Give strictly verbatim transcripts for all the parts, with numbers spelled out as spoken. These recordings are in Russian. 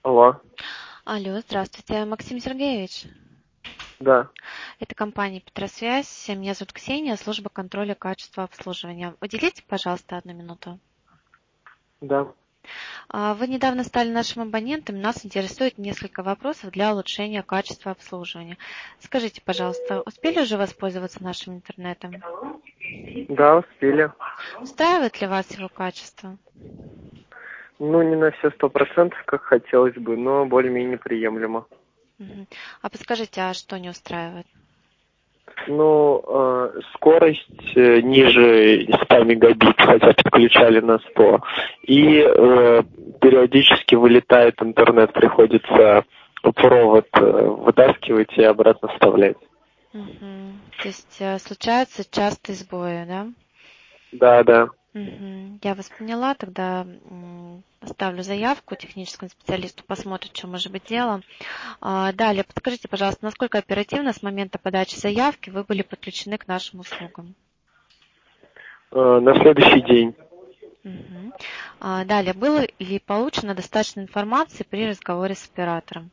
Алло, Алло, здравствуйте, Максим Сергеевич. да, Это компания Петросвязь. Меня зовут Ксения, служба контроля качества обслуживания. Уделите, пожалуйста, одну минуту. да. А, Вы недавно стали нашим абонентом. Нас интересует несколько вопросов для улучшения качества обслуживания. Скажите, пожалуйста, успели уже воспользоваться нашим интернетом? Да, успели. Устраивает ли вас его качество? Ну, не на все сто процентов, как хотелось бы, но более-менее приемлемо. Мгм. А подскажите, а что не устраивает? Ну, э, скорость э, ниже ста мегабит, хотя подключали на сто. И э, периодически вылетает интернет, приходится провод э, вытаскивать и обратно вставлять. Мгм. То есть э, случаются частые сбои, да? Да, да. Мгм. Я вас поняла, тогда м, оставлю заявку техническому специалисту, посмотрит, что может быть дело. А, Далее, подскажите, пожалуйста, насколько оперативно с момента подачи заявки вы были подключены к нашим услугам? Э, на следующий день. Мгм. А, Далее, было ли получено достаточно информации при разговоре с оператором?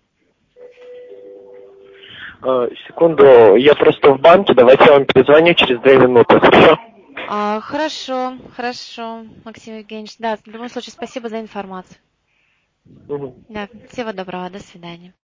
Э, секунду, я просто в банке, давайте я вам перезвоню через две минуты, хорошо? А, Хорошо, хорошо, Максим Евгеньевич. Да, в любом случае, спасибо за информацию. Мгм. Да, всего доброго, до свидания.